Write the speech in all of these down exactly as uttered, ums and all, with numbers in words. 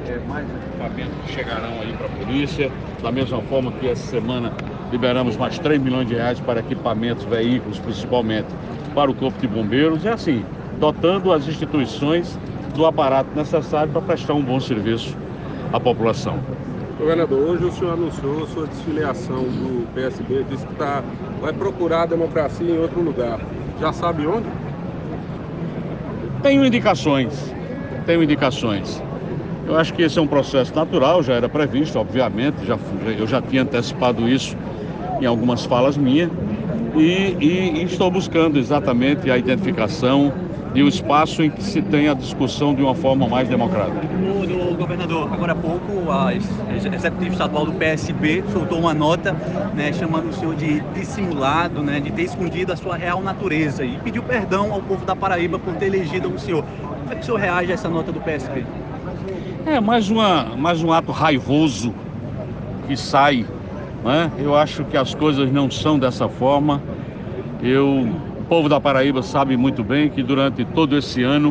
é, mais equipamentos que chegarão aí para a polícia, da mesma forma que essa semana liberamos mais três milhões de reais para equipamentos, veículos, principalmente para o Corpo de Bombeiros. É assim, dotando as instituições do aparato necessário para prestar um bom serviço à população. Governador, hoje o senhor anunciou sua desfiliação do P S B, disse que tá, vai procurar a democracia em outro lugar. Já sabe onde? Tenho indicações, tenho indicações. Eu acho que esse é um processo natural, já era previsto, obviamente, já, eu já tinha antecipado isso em algumas falas minhas, e, e, e estou buscando exatamente a identificação e o espaço em que se tem a discussão de uma forma mais democrática. O, do governador, agora há pouco, a executiva estadual do P S B soltou uma nota, né, chamando o senhor de dissimulado, né, de ter escondido a sua real natureza, e pediu perdão ao povo da Paraíba por ter elegido o senhor. Como é que o senhor reage a essa nota do P S B? É mais, uma, mais um ato raivoso que sai, né? Eu acho que as coisas não são dessa forma. Eu... O povo da Paraíba sabe muito bem que durante todo esse ano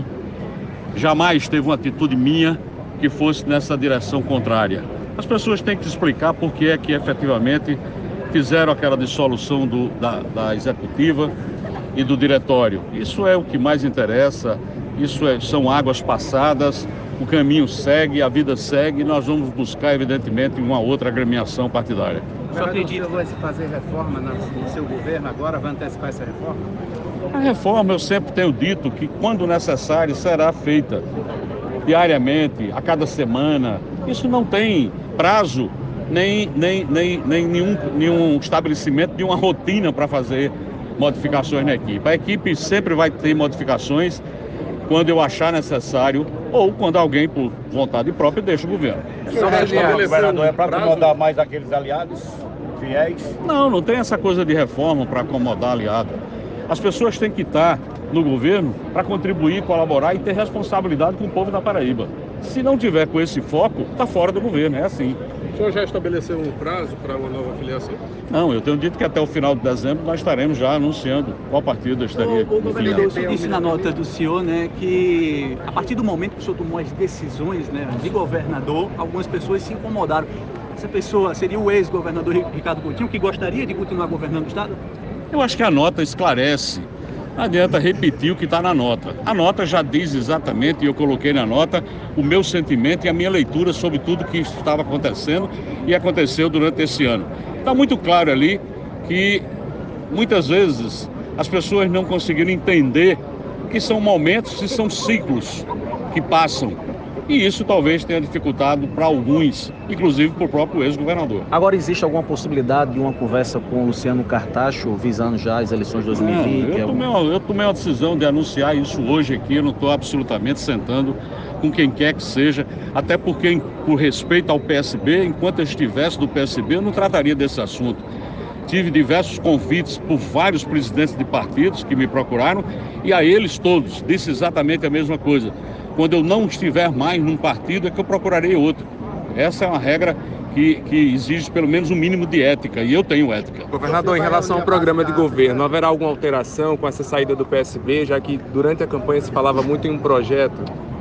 jamais teve uma atitude minha que fosse nessa direção contrária. As pessoas têm que explicar por que é que efetivamente fizeram aquela dissolução do, da, da executiva e do diretório. Isso é o que mais interessa, isso é, são águas passadas, o caminho segue, a vida segue, e nós vamos buscar, evidentemente, uma outra agremiação partidária. O senhor acredita que vai se fazer reforma no seu governo agora? Vai antecipar essa reforma? A reforma, eu sempre tenho dito que, quando necessário, será feita diariamente, a cada semana. Isso não tem prazo, nem, nem, nem, nem nenhum, nenhum estabelecimento de uma rotina para fazer modificações na equipe. A equipe sempre vai ter modificações quando eu achar necessário ou quando alguém, por vontade própria, deixa o governo. Só governador, é para acomodar mais aqueles aliados fiéis? Não, não tem essa coisa de reforma para acomodar aliado. As pessoas têm que estar no governo para contribuir, colaborar e ter responsabilidade com o povo da Paraíba. Se não tiver com esse foco, está fora do governo, é assim. O senhor já estabeleceu um prazo para uma nova filiação? Não, eu tenho dito que até o final de dezembro nós estaremos já anunciando qual partido eu estaria O, o governador, filiado. o senhor disse na nota do senhor, né, que a partir do momento que o senhor tomou as decisões, né, de governador, algumas pessoas se incomodaram. Essa pessoa seria o ex-governador Ricardo Coutinho, que gostaria de continuar governando o estado? Eu acho que a nota esclarece. Não adianta repetir o que está na nota. A nota já diz exatamente, e eu coloquei na nota, o meu sentimento e a minha leitura sobre tudo que estava acontecendo e aconteceu durante esse ano. Está muito claro ali que, muitas vezes, as pessoas não conseguiram entender que são momentos e são ciclos que passam. E isso talvez tenha dificultado para alguns, inclusive para o próprio ex-governador. Agora, existe alguma possibilidade de uma conversa com o Luciano Cartacho, visando já as eleições de dois mil e vinte? Não, eu, tomei uma, eu tomei uma decisão de anunciar isso hoje aqui, eu não estou absolutamente sentando com quem quer que seja, até porque, por respeito ao P S B, enquanto eu estivesse do P S B, eu não trataria desse assunto. Tive diversos convites por vários presidentes de partidos que me procuraram, e a eles todos disse exatamente a mesma coisa. Quando eu não estiver mais num partido, é que eu procurarei outro. Essa é uma regra que, que exige pelo menos um mínimo de ética, e eu tenho ética. Governador, em relação ao programa de governo, haverá alguma alteração com essa saída do P S B, já que durante a campanha se falava muito em um projeto?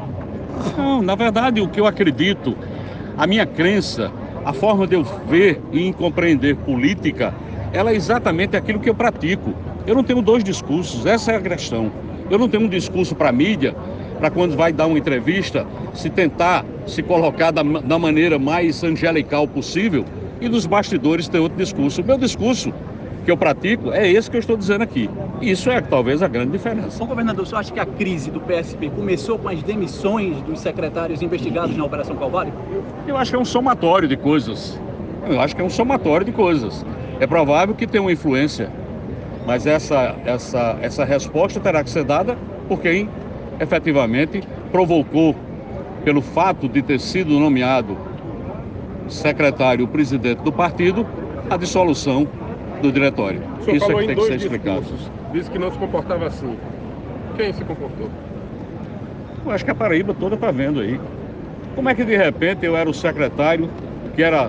Não, na verdade, o que eu acredito, a minha crença, a forma de eu ver e compreender política, ela é exatamente aquilo que eu pratico. Eu não tenho dois discursos, essa é a questão. Eu não tenho um discurso para a mídia, para quando vai dar uma entrevista, se tentar se colocar da, da maneira mais angelical possível, e nos bastidores ter outro discurso. O meu discurso que eu pratico é esse que eu estou dizendo aqui. Isso é talvez a grande diferença. Bom, governador, o senhor acha que a crise do P S B começou com as demissões dos secretários investigados na Operação Calvário? Eu acho que é um somatório de coisas. Eu acho que é um somatório de coisas. É provável que tenha uma influência, mas essa, essa, essa resposta terá que ser dada por quem efetivamente provocou, pelo fato de ter sido nomeado secretário-presidente do partido, a dissolução do diretório. Isso é que tem que ser explicado. Disse que não se comportava assim. Quem se comportou? Eu acho que a Paraíba toda está vendo aí. Como é que de repente eu era o secretário, que era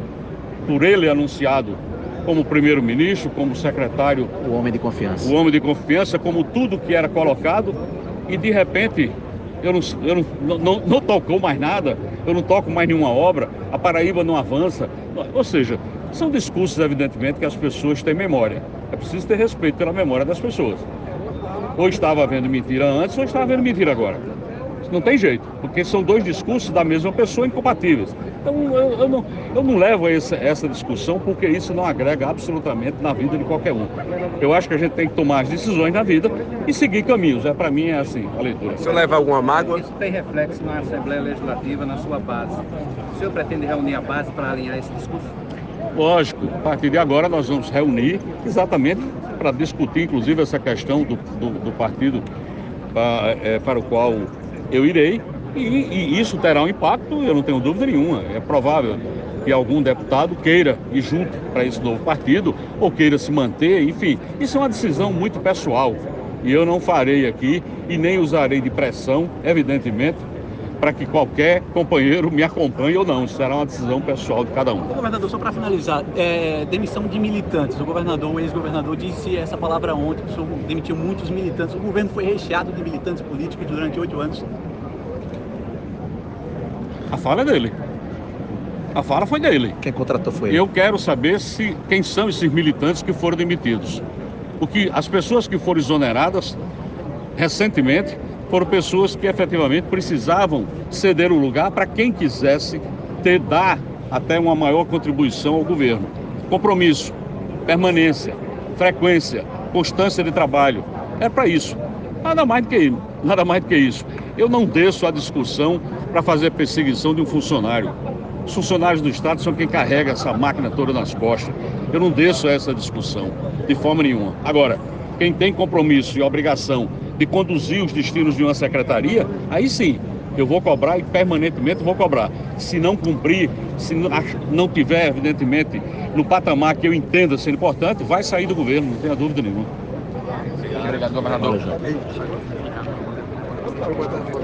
por ele anunciado como primeiro-ministro, como secretário... O homem de confiança. O homem de confiança, como tudo que era colocado, e de repente eu, não, eu não, não, não tocou mais nada, eu não toco mais nenhuma obra, a Paraíba não avança. Ou seja, são discursos, evidentemente, que as pessoas têm memória. É preciso ter respeito pela memória das pessoas. Ou estava havendo mentira antes, ou estava havendo mentira agora. Não tem jeito, porque são dois discursos da mesma pessoa incompatíveis. Então eu, eu, não, eu não levo essa, essa discussão, porque isso não agrega absolutamente na vida de qualquer um. Eu acho que a gente tem que tomar as decisões na vida e seguir caminhos. É, para mim é assim a leitura. O senhor leva alguma mágoa? Isso tem reflexo na Assembleia Legislativa, na sua base. O senhor pretende reunir a base para alinhar esse discurso? Lógico, a partir de agora nós vamos reunir exatamente para discutir, inclusive, essa questão do, do, do partido para, é, para o qual eu irei, e, e isso terá um impacto, eu não tenho dúvida nenhuma. É provável que algum deputado queira ir junto para esse novo partido, ou queira se manter, enfim. Isso é uma decisão muito pessoal, e eu não farei aqui, e nem usarei de pressão, evidentemente, para que qualquer companheiro me acompanhe ou não. Isso será uma decisão pessoal de cada um. O governador, só para finalizar, é, demissão de militantes. O governador, o ex-governador, disse essa palavra ontem, que o senhor demitiu muitos militantes. O governo foi recheado de militantes políticos durante oito anos. A fala é dele. A fala foi dele. Quem contratou foi ele. Eu quero saber se, quem são esses militantes que foram demitidos. Porque as pessoas que foram exoneradas recentemente foram pessoas que efetivamente precisavam ceder o lugar para quem quisesse ter, dar até uma maior contribuição ao governo. Compromisso, permanência, frequência, constância de trabalho. É para isso. Nada mais do que, nada mais do que isso. Eu não desço a discussão para fazer perseguição de um funcionário. Os funcionários do Estado são quem carrega essa máquina toda nas costas. Eu não desço a essa discussão de forma nenhuma. Agora, quem tem compromisso e obrigação de conduzir os destinos de uma secretaria, aí sim, eu vou cobrar e permanentemente vou cobrar. Se não cumprir, se não tiver, evidentemente, no patamar que eu entenda ser importante, vai sair do governo, não tenha dúvida nenhuma. Obrigado, governador.